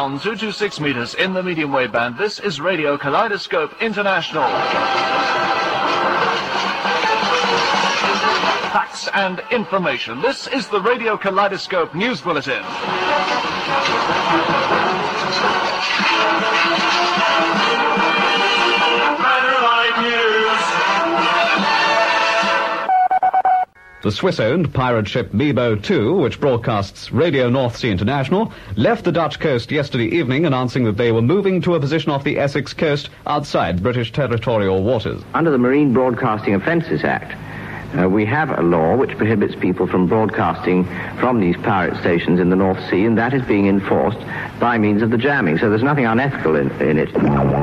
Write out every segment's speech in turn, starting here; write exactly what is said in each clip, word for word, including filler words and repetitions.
on two two six meters in the medium wave band. This is Radio Kaleidoscope International. Facts and information. This is the Radio Kaleidoscope News Bulletin. The Swiss-owned pirate ship Mebo two, which broadcasts Radio North Sea International, left the Dutch coast yesterday evening announcing that they were moving to a position off the Essex coast outside British territorial waters. Under the Marine Broadcasting Offences Act, uh, we have a law which prohibits people from broadcasting from these pirate stations in the North Sea, and that is being enforced by means of the jamming. So there's nothing unethical in, in it.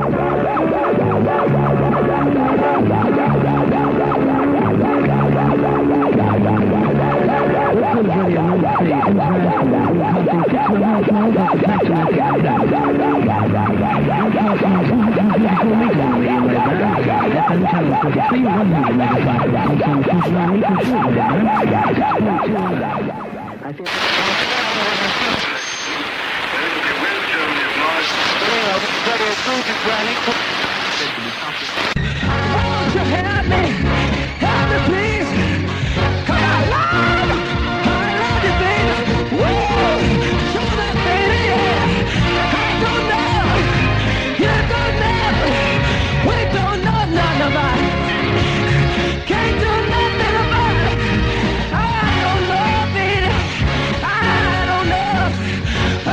Won't you help me? Help me, please. Come on, love. I love you, baby. Whoa, show that baby, yeah. I don't know. You don't know. We don't know nothing about it. Can't do nothing about it. I don't know, baby. I don't know.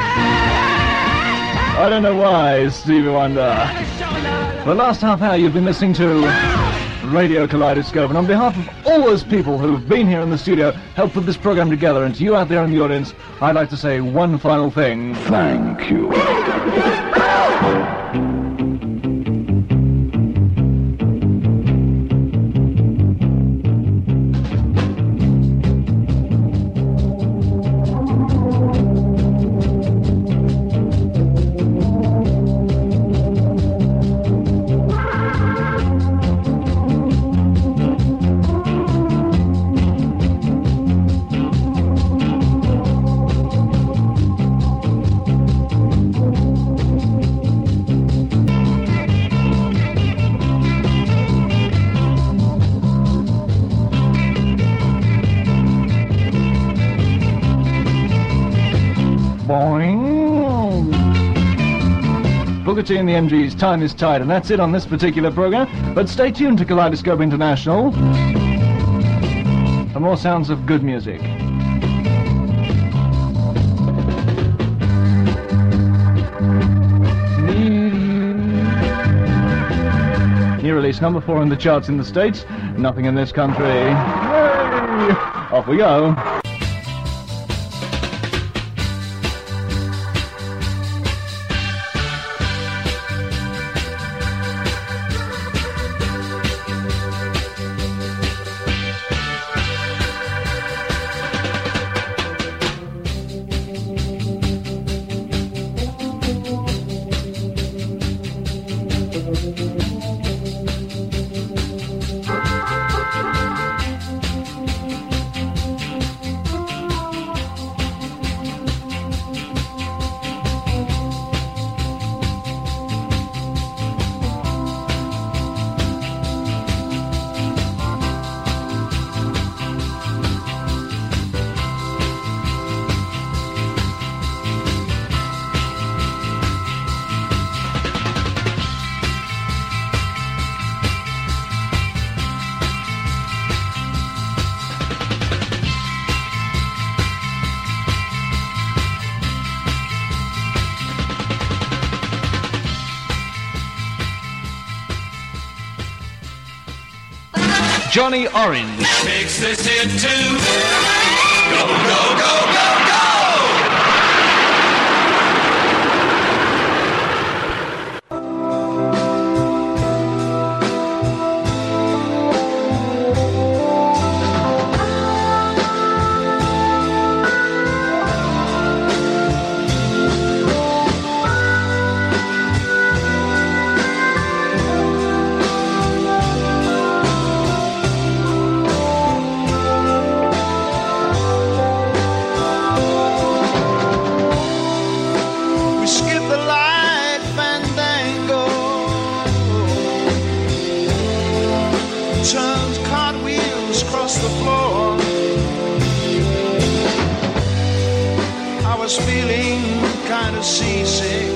I don't know why, Stevie Wonder. For the last half hour you've been listening to Radio Kaleidoscope, and on behalf of all those people who've been here in the studio, helped put this program together, and to you out there in the audience, I'd like to say one final thing. Thank you. Booker T and the M Gs, time is tight, and that's it on this particular program. But stay tuned to Kaleidoscope International for more sounds of good music. New release number four in the charts in the States, nothing in this country. Yay! Off we go. Johnny Orange makes this hit too. Go, go, go, go, go! thousand cartwheels across the floor. I was feeling kind of seasick.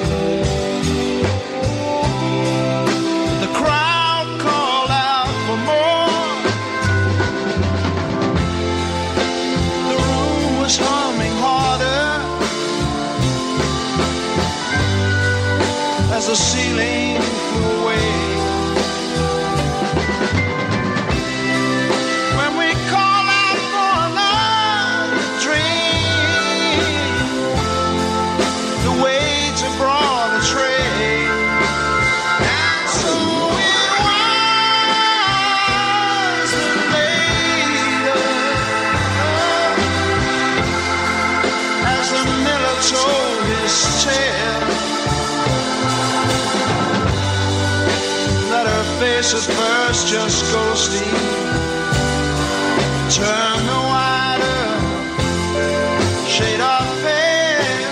The crowd called out for more. The room was humming harder as the ceiling flew away. When we call out for another drink, the waiter brought a tray, and so it was that later, as the miller told his tale, that her face at first just ghostly turned the wider shade of pale.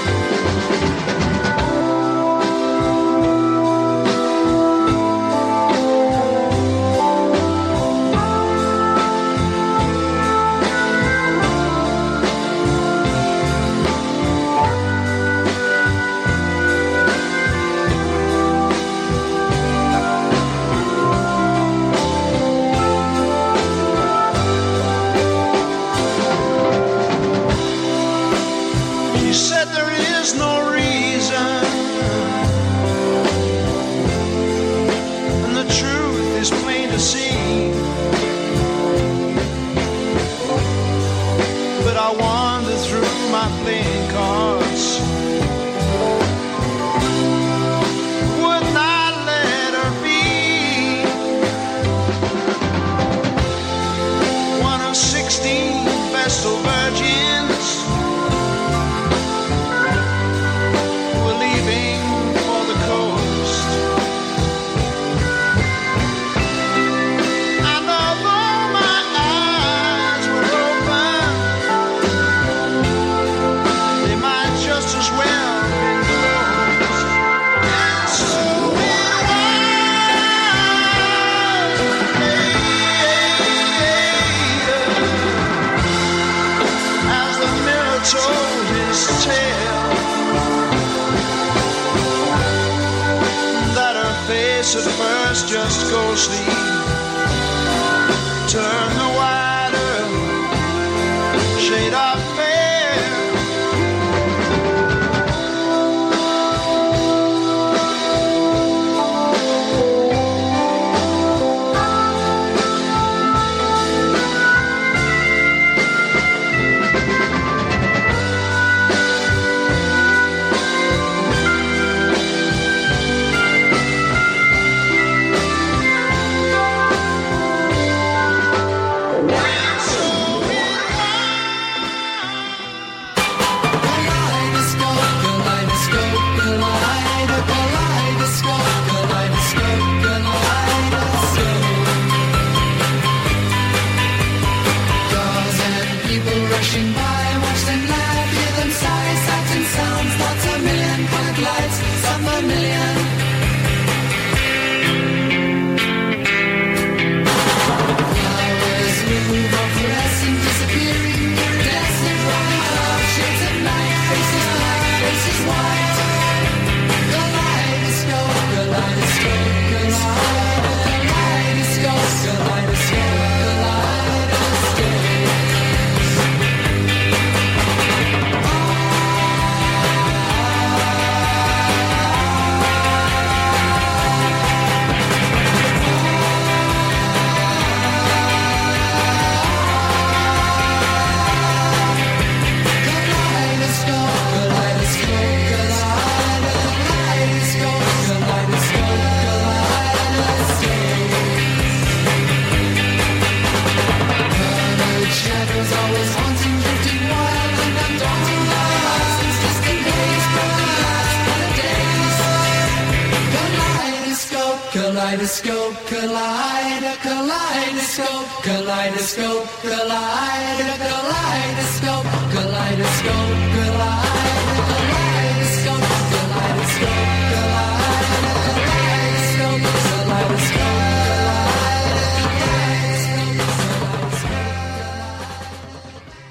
He said there is no reason, and the truth is plain to see. But I wander through my playing cards, would not let her be one of sixteen Vestal virgins who were leaving for the coast. And although my eyes were open, they might just as well have been closed. And so it was later, as the miller told his tale, that her face at first just ghostly turned the wider shade of pale. Kaleidoscope, collider, kaleidoscope, kaleidoscope, collider, kaleidoscope.